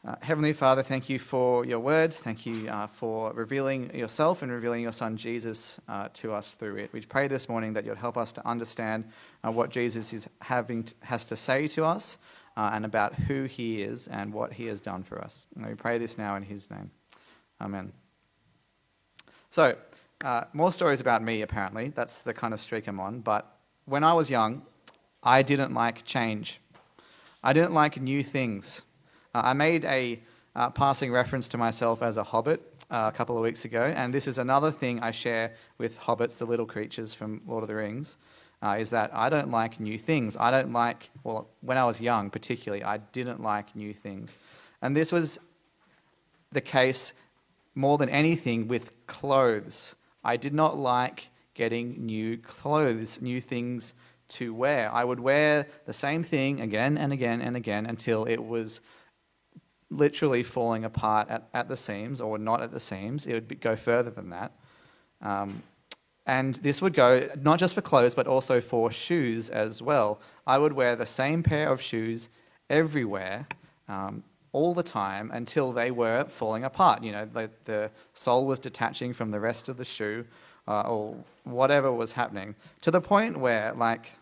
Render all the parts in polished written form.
Heavenly Father, thank you for your word. Thank you for revealing yourself and revealing your Son Jesus to us through it. We pray this morning that you'll help us to understand what Jesus has to say to us and about who he is and what he has done for us. And we pray this now in his name. Amen. So, more stories about me, apparently. That's the kind of streak I'm on. But when I was young, I didn't like change. I didn't like new things. I made a passing reference to myself as a hobbit a couple of weeks ago, and this is another thing I share with hobbits, the little creatures from Lord of the Rings, is that I don't like new things. I don't like, well, when I was young particularly, I didn't like new things. And this was the case more than anything with clothes. I did not like getting new clothes, new things to wear. I would wear the same thing again and again and again until it was literally falling apart at the seams, or not at the seams. It would go further than that. And this would go not just for clothes, but also for shoes as well. I would wear the same pair of shoes everywhere, all the time, until they were falling apart. You know, the sole was detaching from the rest of the shoe, or whatever was happening, to the point where, like,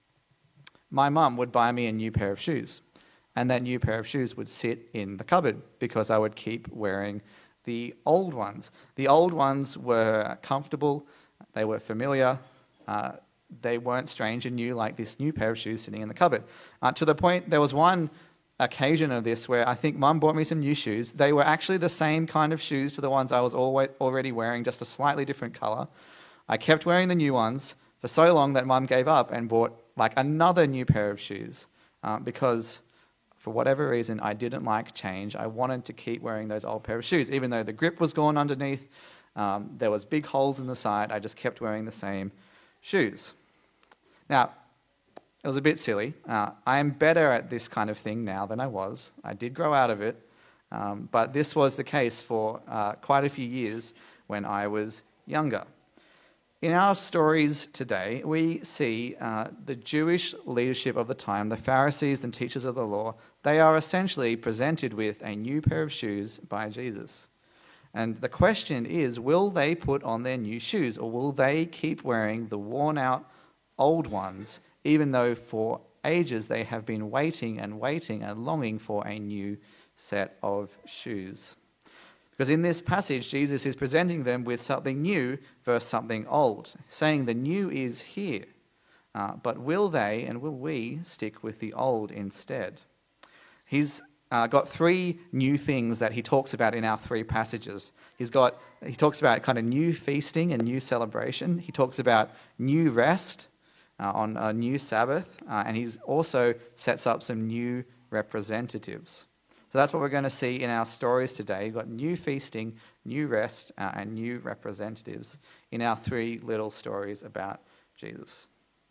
my mum would buy me a new pair of shoes. And that new pair of shoes would sit in the cupboard because I would keep wearing the old ones. The old ones were comfortable, they were familiar, they weren't strange and new like this new pair of shoes sitting in the cupboard. To the point, there was one occasion of this where I think Mum bought me some new shoes. They were actually the same kind of shoes to the ones I was already wearing, just a slightly different colour. I kept wearing the new ones for so long that Mum gave up and bought like another new pair of shoes because for whatever reason, I didn't like change. I wanted to keep wearing those old pair of shoes. Even though the grip was gone underneath, there was big holes in the side, I just kept wearing the same shoes. Now, it was a bit silly. I am better at this kind of thing now than I was. I did grow out of it, but this was the case for quite a few years when I was younger. In our stories today, we see the Jewish leadership of the time, the Pharisees and teachers of the law. They are essentially presented with a new pair of shoes by Jesus. And the question is, will they put on their new shoes, or will they keep wearing the worn-out old ones, even though for ages they have been waiting and longing for a new set of shoes? Because in this passage, Jesus is presenting them with something new versus something old, saying the new is here. But will they and will we stick with the old instead? He's got three new things that he talks about in our three passages. He talks about kind of new feasting and new celebration. He talks about new rest on a new Sabbath. And he also sets up some new representatives. So that's what we're going to see in our stories today. We've got new feasting, new rest, and new representatives in our three little stories about Jesus.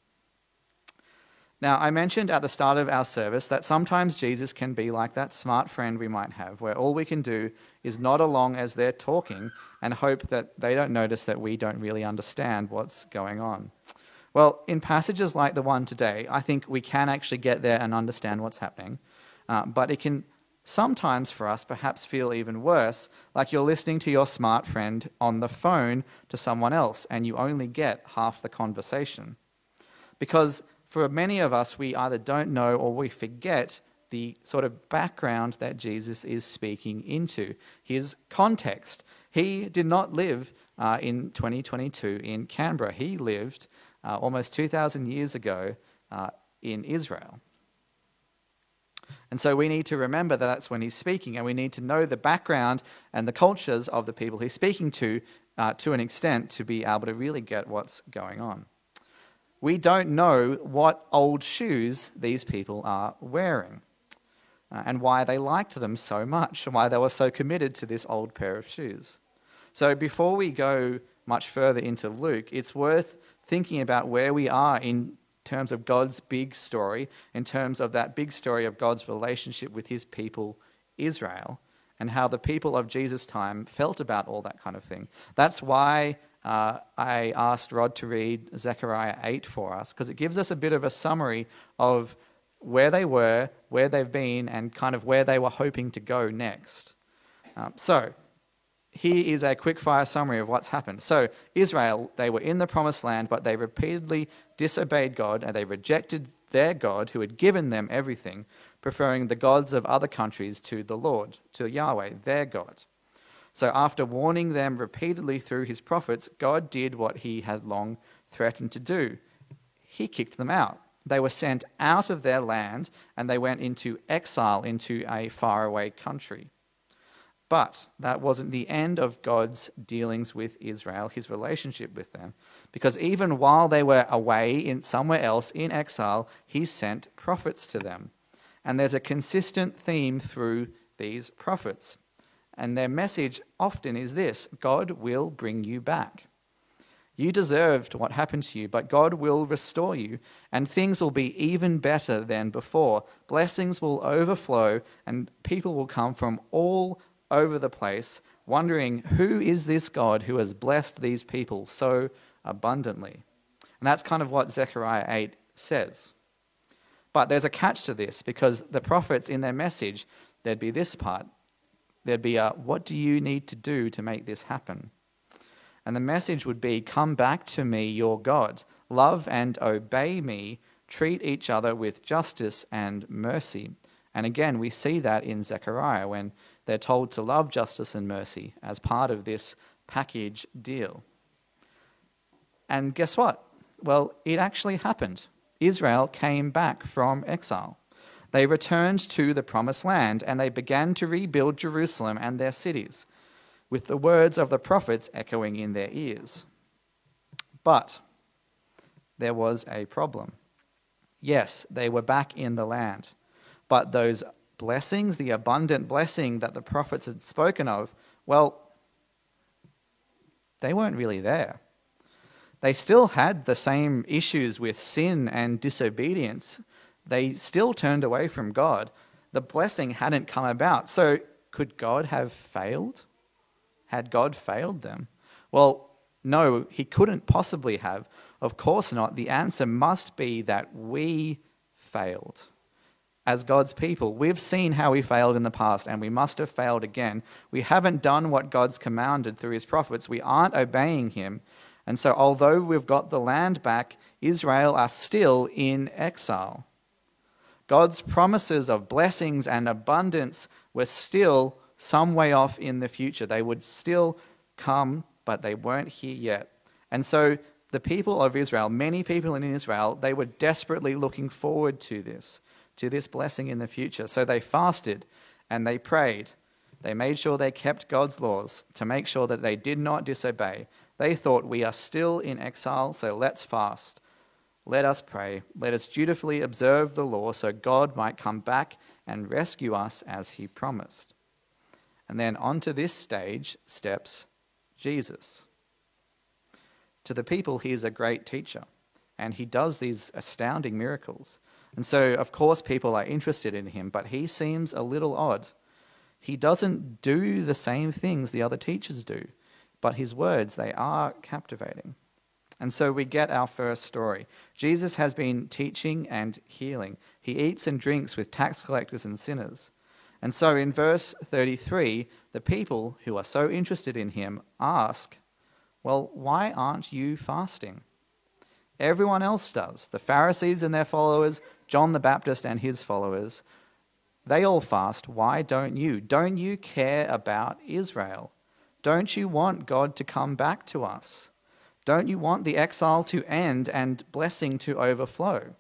Now, I mentioned at the start of our service that sometimes Jesus can be like that smart friend we might have, where all we can do is nod along as they're talking and hope that they don't notice that we don't really understand what's going on. Well, in passages like the one today, I think we can actually get there and understand what's happening, but it can sometimes for us perhaps feel even worse, like you're listening to your smart friend on the phone to someone else and you only get half the conversation. Because for many of us, we either don't know or we forget the sort of background that Jesus is speaking into, his context. He did not live in 2022 in Canberra. He lived almost 2,000 years ago in Israel. And so we need to remember that that's when he's speaking, and we need to know the background and the cultures of the people he's speaking to an extent to be able to really get what's going on. We don't know what old shoes these people are wearing and why they liked them so much and why they were so committed to this old pair of shoes. So before we go much further into Luke, it's worth thinking about where we are in terms of God's big story, in terms of that big story of God's relationship with his people, Israel, and how the people of Jesus' time felt about all that kind of thing. That's why I asked Rod to read Zechariah 8 for us, because it gives us a bit of a summary of where they were, where they've been, and kind of where they were hoping to go next. So here is a quick fire summary of what's happened. So Israel, they were in the promised land, but they repeatedly disobeyed God, and they rejected their God who had given them everything, preferring the gods of other countries to the Lord, to Yahweh, their God. So after warning them repeatedly through his prophets, God did what he had long threatened to do. He kicked them out. They were sent out of their land, and they went into exile into a faraway country. But that wasn't the end of God's dealings with Israel, his relationship with them, because even while they were away in somewhere else in exile, he sent prophets to them. And there's a consistent theme through these prophets. And their message often is this: God will bring you back. You deserved what happened to you, but God will restore you, and things will be even better than before. Blessings will overflow, and people will come from all over the place, wondering, who is this God who has blessed these people so abundantly? And that's kind of what Zechariah 8 says. But there's a catch to this, because the prophets in their message, there'd be this part. There'd be what do you need to do to make this happen? And the message would be, come back to me, your God. Love and obey me. Treat each other with justice and mercy. And again, we see that in Zechariah when they're told to love justice and mercy as part of this package deal. And guess what? Well, it actually happened. Israel came back from exile. They returned to the promised land, and they began to rebuild Jerusalem and their cities, with the words of the prophets echoing in their ears. But there was a problem. Yes, they were back in the land, but those blessings, the abundant blessing that the prophets had spoken of, well, they weren't really there. They still had the same issues with sin and disobedience. They still turned away from God. The blessing hadn't come about. So could God have failed? Had God failed them? Well, no, he couldn't possibly have. Of course not. The answer must be that we failed. As God's people, we've seen how we failed in the past, and we must have failed again. We haven't done what God's commanded through his prophets. We aren't obeying him. And so although we've got the land back, Israel are still in exile. God's promises of blessings and abundance were still some way off in the future. They would still come, but they weren't here yet. And so the people of Israel, many people in Israel, they were desperately looking forward to this blessing in the future. So they fasted and they prayed. They made sure they kept God's laws to make sure that they did not disobey. They thought, we are still in exile, so let's fast. Let us pray. Let us dutifully observe the law so God might come back and rescue us as he promised. And then onto this stage steps Jesus. To the people, he is a great teacher, and he does these astounding miracles. And so, of course, people are interested in him, but he seems a little odd. He doesn't do the same things the other teachers do, but his words, they are captivating. And so we get our first story. Jesus has been teaching and healing. He eats and drinks with tax collectors and sinners. And so in verse 33, the people who are so interested in him ask, well, why aren't you fasting? Everyone else does. The Pharisees and their followers, John the Baptist and his followers, they all fast. Why don't you? Don't you care about Israel? Don't you want God to come back to us? Don't you want the exile to end and blessing to overflow?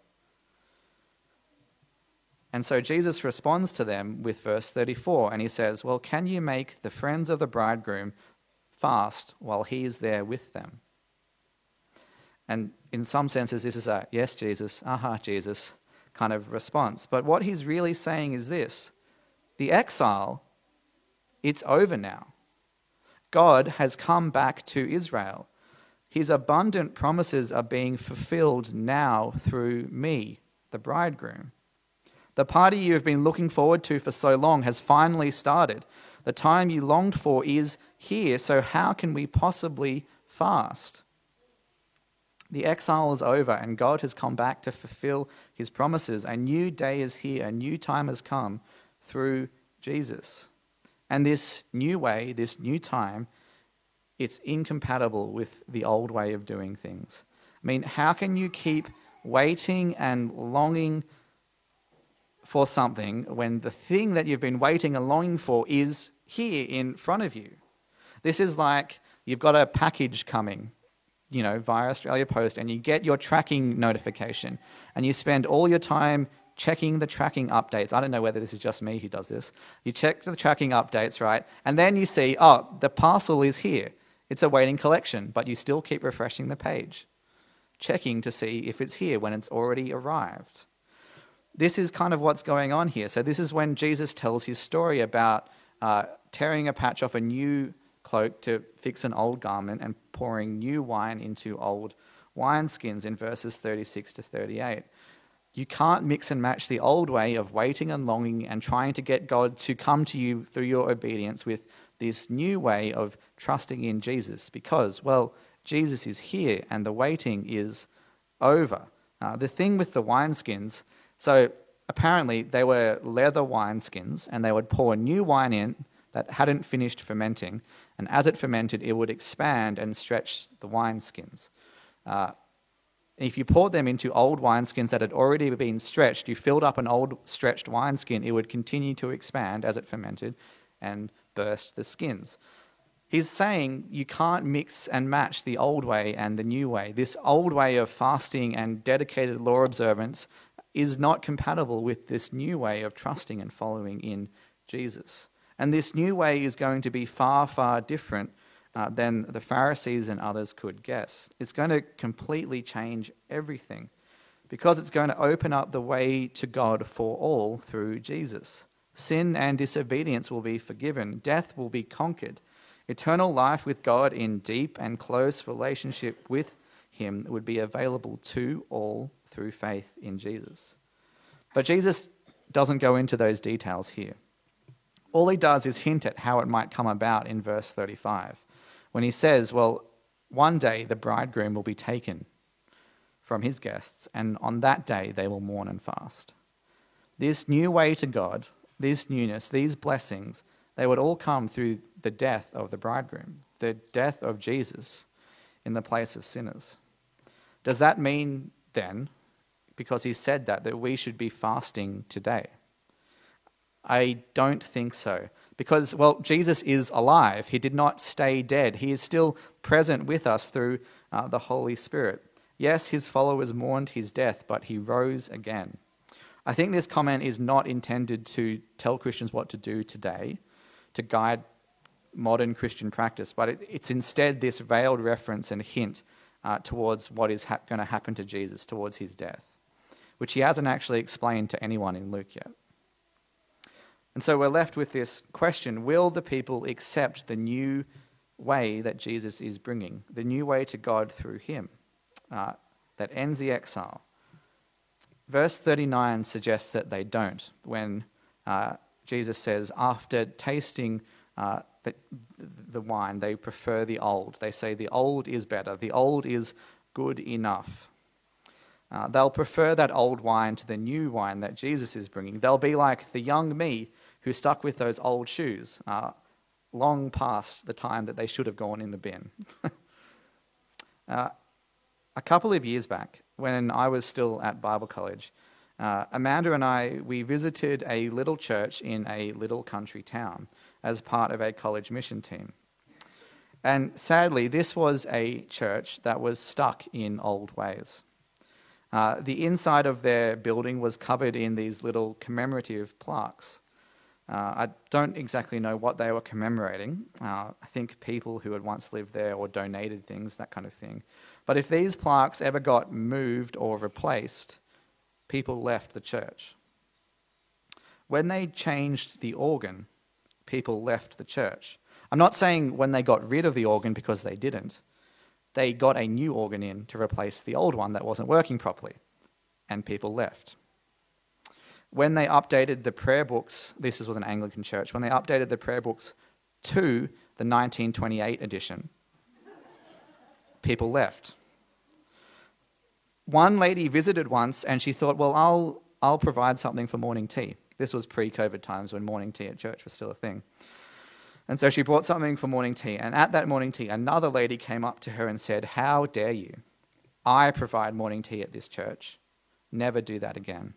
And so Jesus responds to them with verse 34, and he says, well, can you make the friends of the bridegroom fast while he is there with them? And in some senses, this is a yes, Jesus, Jesus kind of response. But what he's really saying is this: the exile, it's over now. God has come back to Israel. His abundant promises are being fulfilled now through me, the bridegroom. The party you have been looking forward to for so long has finally started. The time you longed for is here, so how can we possibly fast? The exile is over, and God has come back to fulfill his promises. A new day is here, a new time has come through Jesus. And this new way, this new time, it's incompatible with the old way of doing things. I mean, how can you keep waiting and longing for something when the thing that you've been waiting and longing for is here in front of you? This is like you've got a package coming, via Australia Post, and you get your tracking notification, and you spend all your time checking the tracking updates. I don't know whether this is just me who does this. You check the tracking updates, right? And then you see, the parcel is here. It's awaiting collection, but you still keep refreshing the page, checking to see if it's here when it's already arrived. This is kind of what's going on here. So this is when Jesus tells his story about tearing a patch off a new cloak to fix an old garment and pouring new wine into old wineskins in verses 36 to 38. You can't mix and match the old way of waiting and longing and trying to get God to come to you through your obedience with this new way of trusting in Jesus because, Jesus is here and the waiting is over. The thing with the wineskins, so apparently they were leather wineskins and they would pour new wine in that hadn't finished fermenting, and as it fermented, it would expand and stretch the wineskins. If you poured them into old wineskins that had already been stretched, you filled up an old stretched wineskin, it would continue to expand as it fermented and burst the skins. He's saying you can't mix and match the old way and the new way. This old way of fasting and dedicated law observance is not compatible with this new way of trusting and following in Jesus. And this new way is going to be far, far different than the Pharisees and others could guess. It's going to completely change everything because it's going to open up the way to God for all through Jesus. Sin and disobedience will be forgiven. Death will be conquered. Eternal life with God in deep and close relationship with him would be available to all through faith in Jesus. But Jesus doesn't go into those details here. All he does is hint at how it might come about in verse 35, when he says, one day the bridegroom will be taken from his guests, and on that day they will mourn and fast. This new way to God, this newness, these blessings, they would all come through the death of the bridegroom, the death of Jesus in the place of sinners. Does that mean then, because he said that we should be fasting today? I don't think so. Because, Jesus is alive. He did not stay dead. He is still present with us through the Holy Spirit. Yes, his followers mourned his death, but he rose again. I think this comment is not intended to tell Christians what to do today, to guide modern Christian practice, but it's instead this veiled reference and hint towards what is going to happen to Jesus, towards his death, which he hasn't actually explained to anyone in Luke yet. And so we're left with this question: will the people accept the new way that Jesus is bringing, the new way to God through him that ends the exile? Verse 39 suggests that they don't, when Jesus says, after tasting the wine, they prefer the old. They say the old is better, the old is good enough. They'll prefer that old wine to the new wine that Jesus is bringing. They'll be like the young me who stuck with those old shoes long past the time that they should have gone in the bin. A couple of years back, when I was still at Bible college, Amanda and I, we visited a little church in a little country town as part of a college mission team. And sadly, this was a church that was stuck in old ways. The inside of their building was covered in these little commemorative plaques. I don't exactly know what they were commemorating. I think people who had once lived there or donated things, that kind of thing. But if these plaques ever got moved or replaced, people left the church. When they changed the organ, people left the church. I'm not saying when they got rid of the organ, because they didn't. They got a new organ in to replace the old one that wasn't working properly, and people left. When they updated the prayer books, this was an Anglican church, when they updated the prayer books to the 1928 edition, people left. One lady visited once and she thought, well, I'll provide something for morning tea. This was pre-COVID times when morning tea at church was still a thing. And so she brought something for morning tea. And at that morning tea, another lady came up to her and said, how dare you? I provide morning tea at this church. Never do that again.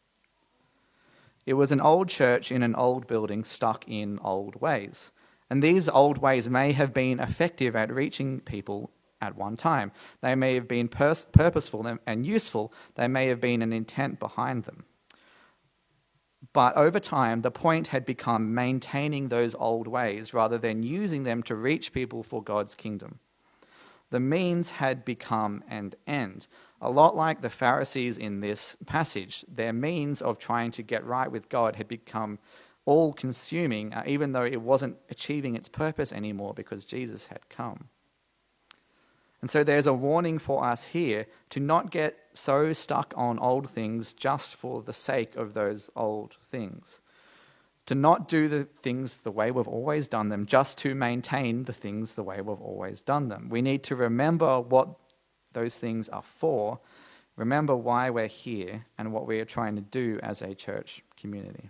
It was an old church in an old building stuck in old ways. And these old ways may have been effective at reaching people at one time. They may have been purposeful and useful. They may have been an intent behind them. But over time, the point had become maintaining those old ways rather than using them to reach people for God's kingdom. The means had become an end. A lot like the Pharisees in this passage, their means of trying to get right with God had become all-consuming, even though it wasn't achieving its purpose anymore because Jesus had come. And so there's a warning for us here to not get so stuck on old things just for the sake of those old things. To not do the things the way we've always done them just to maintain the things the way we've always done them. We need to remember what those things are for, remember why we're here and what we are trying to do as a church community.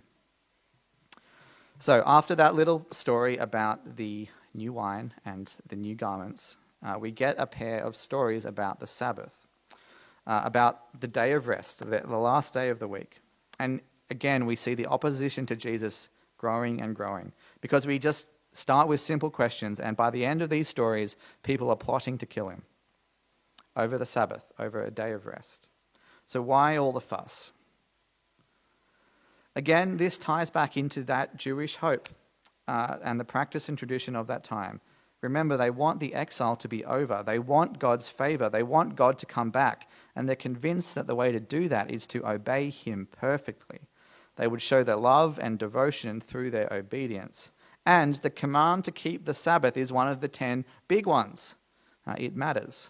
So after that little story about the new wine and the new garments, we get a pair of stories about the Sabbath, about the day of rest, the last day of the week. And again, we see the opposition to Jesus growing and growing because we just start with simple questions, and by the end of these stories, people are plotting to kill him over the Sabbath, over a day of rest. So why all the fuss? Again, this ties back into that Jewish hope and the practice and tradition of that time. Remember, they want the exile to be over. They want God's favor. They want God to come back. And they're convinced that the way to do that is to obey him perfectly. They would show their love and devotion through their obedience. And the command to keep the Sabbath is one of the 10 big ones. It matters.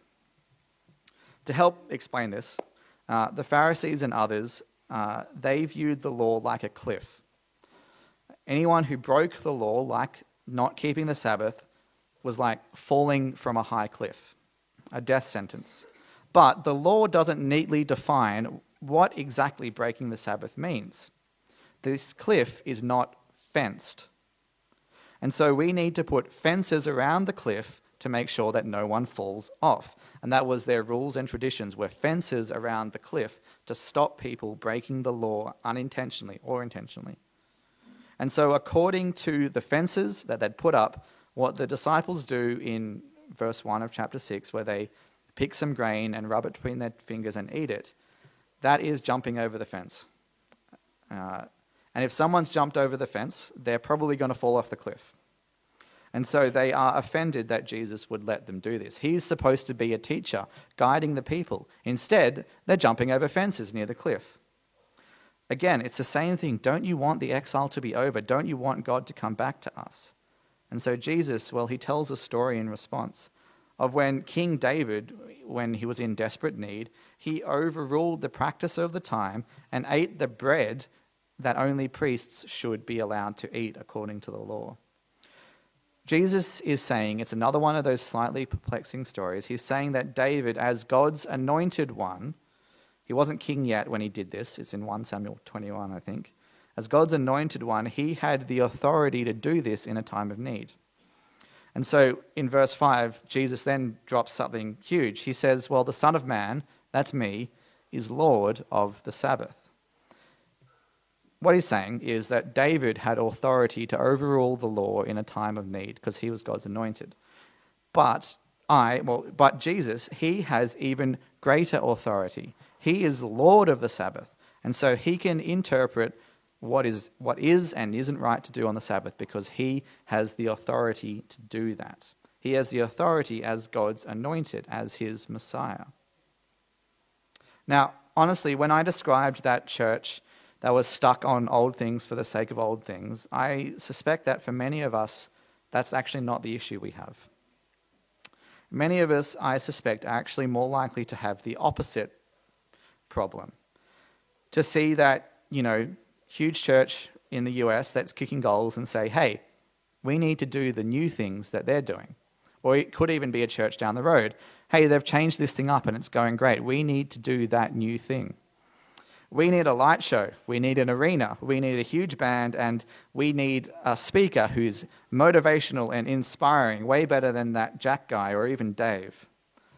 To help explain this, the Pharisees and others, they viewed the law like a cliff. Anyone who broke the law, like not keeping the Sabbath, was like falling from a high cliff, a death sentence. But the law doesn't neatly define what exactly breaking the Sabbath means. This cliff is not fenced. And so we need to put fences around the cliff to make sure that no one falls off. And that was their rules and traditions, were fences around the cliff to stop people breaking the law unintentionally or intentionally. And so according to the fences that they'd put up, what the disciples do in verse 1 of chapter 6, where they pick some grain and rub it between their fingers and eat it, that is jumping over the fence. And if someone's jumped over the fence, they're probably going to fall off the cliff. And so they are offended that Jesus would let them do this. He's supposed to be a teacher, guiding the people. Instead, they're jumping over fences near the cliff. Again, it's the same thing. Don't you want the exile to be over? Don't you want God to come back to us? And so Jesus, well, he tells a story in response of when King David, when he was in desperate need, he overruled the practice of the time and ate the bread that only priests should be allowed to eat according to the law. Jesus is saying, it's another one of those slightly perplexing stories. He's saying that David, as God's anointed one, he wasn't king yet when he did this. It's in 1 Samuel 21, I think. As God's anointed one, he had the authority to do this in a time of need. And so in verse 5, Jesus then drops something huge. He says, well, the Son of Man, that's me, is Lord of the Sabbath. What he's saying is that David had authority to overrule the law in a time of need because he was God's anointed. But Jesus, he has even greater authority. He is Lord of the Sabbath. And so he can interpret what is and isn't right to do on the Sabbath because he has the authority to do that. He has the authority as God's anointed, as his Messiah. Now, honestly, when I described that church that was stuck on old things for the sake of old things, I suspect that for many of us, that's actually not the issue we have. Many of us, I suspect, are actually more likely to have the opposite problem. To see that, huge church in the US that's kicking goals and say, hey, we need to do the new things that they're doing. Or it could even be a church down the road. Hey, they've changed this thing up and it's going great. We need to do that new thing. We need a light show. We need an arena. We need a huge band, and we need a speaker who's motivational and inspiring, way better than that Jack guy or even Dave.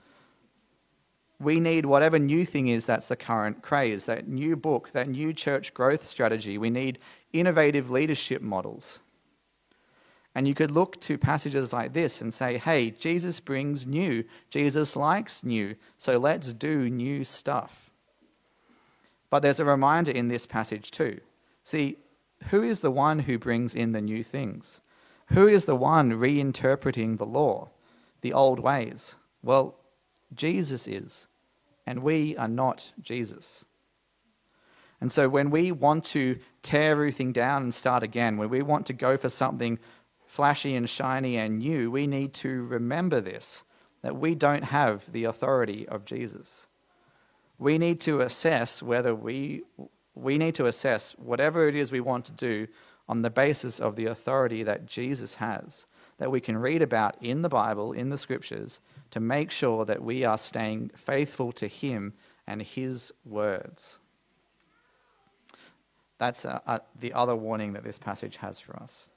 We need whatever new thing is that's the current craze, that new book, that new church growth strategy. We need innovative leadership models. And you could look to passages like this and say, hey, Jesus brings new. Jesus likes new. So let's do new stuff. But there's a reminder in this passage too. See, who is the one who brings in the new things? Who is the one reinterpreting the law, the old ways? Well, Jesus is, and we are not Jesus. And so when we want to tear everything down and start again, when we want to go for something flashy and shiny and new, we need to remember this, that we don't have the authority of Jesus. We need to assess whether we need to assess whatever it is we want to do on the basis of the authority that Jesus has, that we can read about in the Bible, in the scriptures, to make sure that we are staying faithful to him and his words. That's the other warning that this passage has for us.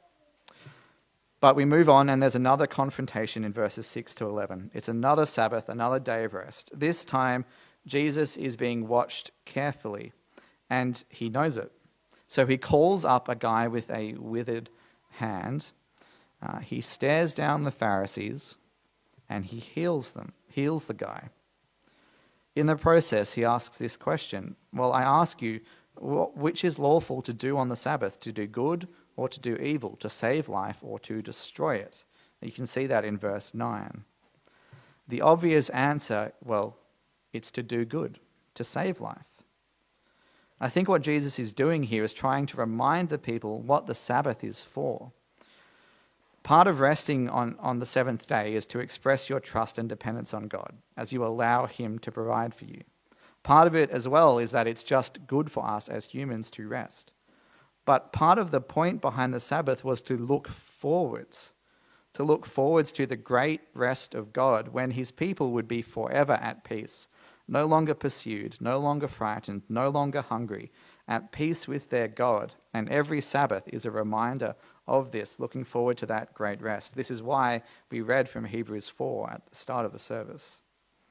But we move on, and there's another confrontation in verses 6 to 11. It's another Sabbath, another day of rest. This time, Jesus is being watched carefully, and he knows it. So he calls up a guy with a withered hand. He stares down the Pharisees, and he heals the guy. In the process, he asks this question, well, I ask you, which is lawful to do on the Sabbath, to do good or to do evil, to save life or to destroy it? You can see that in verse 9. The obvious answer, well, it's to do good, to save life. I think what Jesus is doing here is trying to remind the people what the Sabbath is for. Part of resting on the seventh day is to express your trust and dependence on God as you allow him to provide for you. Part of it as well is that it's just good for us as humans to rest. But part of the point behind the Sabbath was to look forwards to the great rest of God when his people would be forever at peace, no longer pursued, no longer frightened, no longer hungry, at peace with their God. And every Sabbath is a reminder of this, looking forward to that great rest. This is why we read from Hebrews 4 at the start of the service,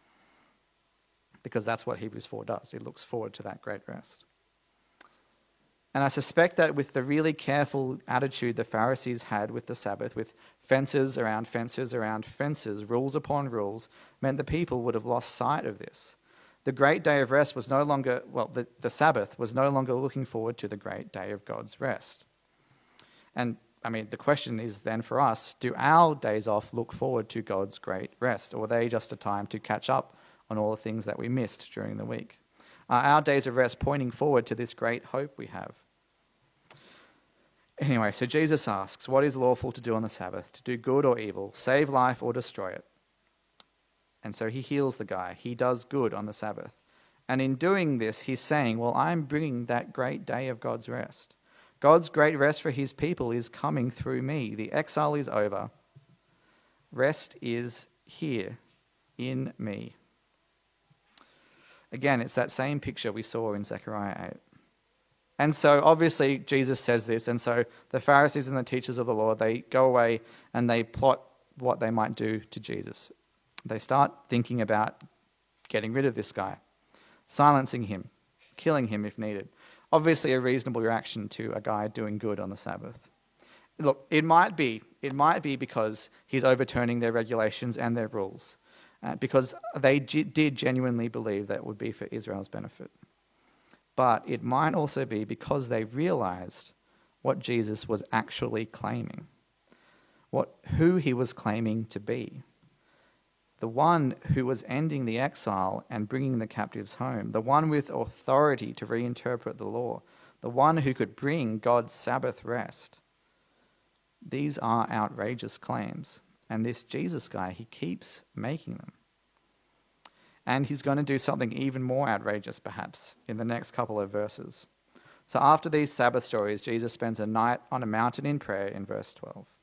because that's what Hebrews 4 does. It looks forward to that great rest. And I suspect that with the really careful attitude the Pharisees had with the Sabbath, with fences around fences around fences, rules upon rules, meant the people would have lost sight of this. The great day of rest was no longer, the Sabbath was no longer looking forward to the great day of God's rest. And the question is then for us, do our days off look forward to God's great rest, or are they just a time to catch up on all the things that we missed during the week? Are our days of rest pointing forward to this great hope we have? Anyway, so Jesus asks, what is lawful to do on the Sabbath? To do good or evil, save life or destroy it? And so he heals the guy. He does good on the Sabbath. And in doing this, he's saying, well, I'm bringing that great day of God's rest. God's great rest for his people is coming through me. The exile is over. Rest is here in me. Again, it's that same picture we saw in Zechariah 8. And so obviously Jesus says this, and so the Pharisees and the teachers of the law, they go away and they plot what they might do to Jesus. They start thinking about getting rid of this guy, silencing him, killing him if needed. Obviously a reasonable reaction to a guy doing good on the Sabbath. Look, it might be because he's overturning their regulations and their rules, because they did genuinely believe that would be for Israel's benefit. But it might also be because they realized what Jesus was actually claiming, who he was claiming to be. The one who was ending the exile and bringing the captives home, the one with authority to reinterpret the law, the one who could bring God's Sabbath rest. These are outrageous claims, and this Jesus guy, he keeps making them. And he's going to do something even more outrageous, perhaps, in the next couple of verses. So after these Sabbath stories, Jesus spends a night on a mountain in prayer in verse 12.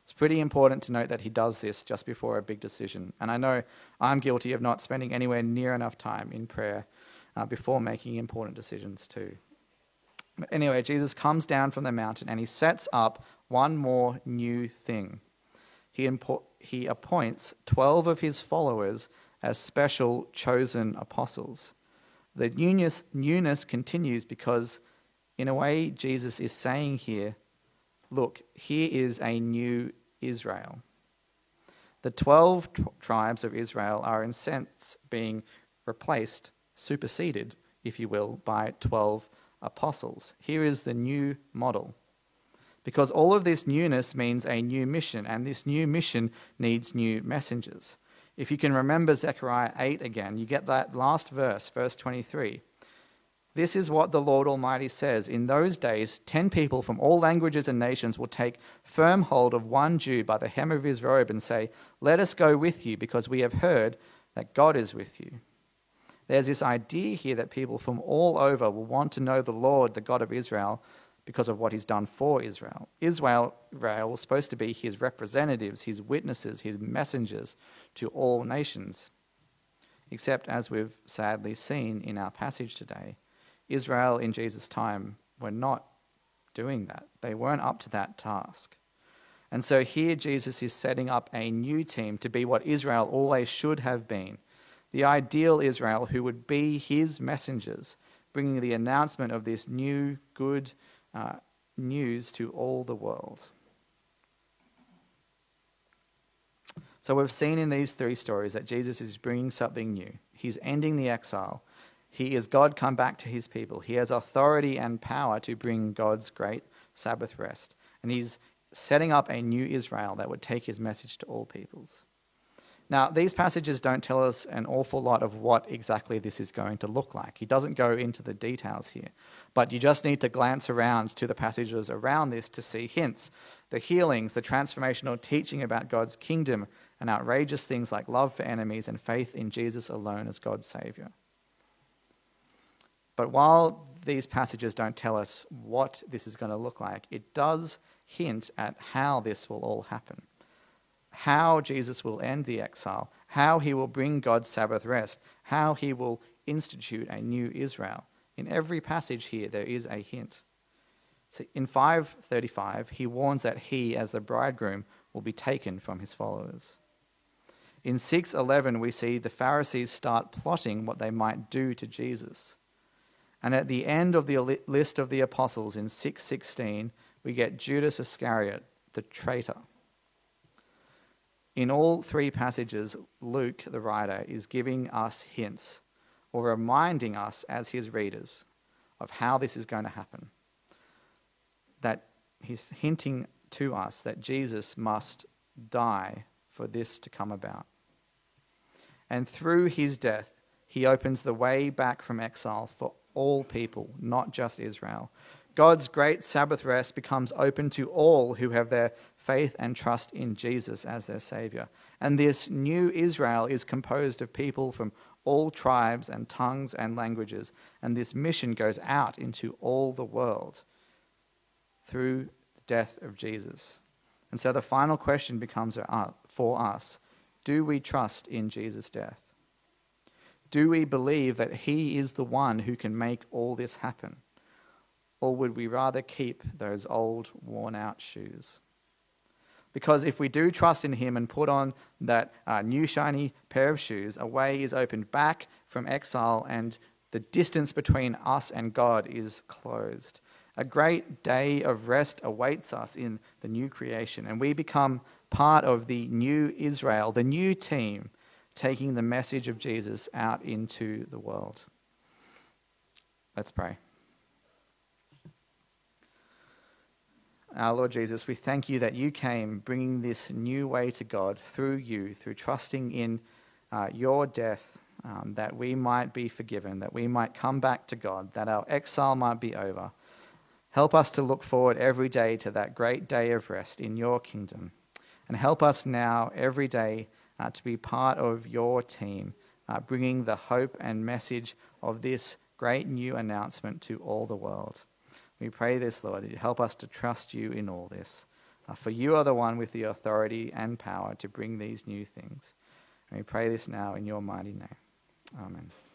It's pretty important to note that he does this just before a big decision. And I know I'm guilty of not spending anywhere near enough time in prayer before making important decisions too. But anyway, Jesus comes down from the mountain and he sets up one more new thing. He appoints 12 of his followers as special chosen apostles. The newness continues because, in a way, Jesus is saying here, look, here is a new Israel. The 12 tribes of Israel are in sense being replaced, superseded, if you will, by 12 apostles. Here is the new model. Because all of this newness means a new mission, and this new mission needs new messengers. If you can remember Zechariah 8 again, you get that last verse, verse 23. This is what the Lord Almighty says. In those days, 10 people from all languages and nations will take firm hold of one Jew by the hem of his robe and say, let us go with you because we have heard that God is with you. There's this idea here that people from all over will want to know the Lord, the God of Israel, because of what he's done for Israel. Israel was supposed to be his representatives, his witnesses, his messengers to all nations. Except, as we've sadly seen in our passage today, Israel in Jesus' time were not doing that. They weren't up to that task. And so here Jesus is setting up a new team to be what Israel always should have been. The ideal Israel who would be his messengers, bringing the announcement of this new, good news to all the world. So we've seen in these three stories that Jesus is bringing something new. He's ending the exile. He is God come back to his people. He has authority and power to bring God's great Sabbath rest. And he's setting up a new Israel that would take his message to all peoples. Now, these passages don't tell us an awful lot of what exactly this is going to look like. He doesn't go into the details here. But you just need to glance around to the passages around this to see hints. The healings, the transformational teaching about God's kingdom, and outrageous things like love for enemies and faith in Jesus alone as God's Savior. But while these passages don't tell us what this is going to look like, it does hint at how this will all happen. How Jesus will end the exile, how he will bring God's Sabbath rest, how he will institute a new Israel. In every passage here, there is a hint. So in 5:35, he warns that he, as the bridegroom, will be taken from his followers. In 6:11, we see the Pharisees start plotting what they might do to Jesus. And at the end of the list of the apostles in 6:16, we get Judas Iscariot, the traitor. In all three passages, Luke, the writer, is giving us hints or reminding us as his readers of how this is going to happen. That he's hinting to us that Jesus must die for this to come about. And through his death, he opens the way back from exile for all people, not just Israel. God's great Sabbath rest becomes open to all who have their faith and trust in Jesus as their Savior. And this new Israel is composed of people from all tribes and tongues and languages. And this mission goes out into all the world through the death of Jesus. And so the final question becomes for us, do we trust in Jesus' death? Do we believe that he is the one who can make all this happen? Or would we rather keep those old, worn-out shoes? Because if we do trust in him and put on that new, shiny pair of shoes, a way is opened back from exile and the distance between us and God is closed. A great day of rest awaits us in the new creation, and we become part of the new Israel, the new team, taking the message of Jesus out into the world. Let's pray. Our Lord Jesus, we thank you that you came bringing this new way to God through you, through trusting in your death, that we might be forgiven, that we might come back to God, that our exile might be over. Help us to look forward every day to that great day of rest in your kingdom. And help us now every day to be part of your team, bringing the hope and message of this great new announcement to all the world. We pray this, Lord, that you help us to trust you in all this. For you are the one with the authority and power to bring these new things. And we pray this now in your mighty name. Amen.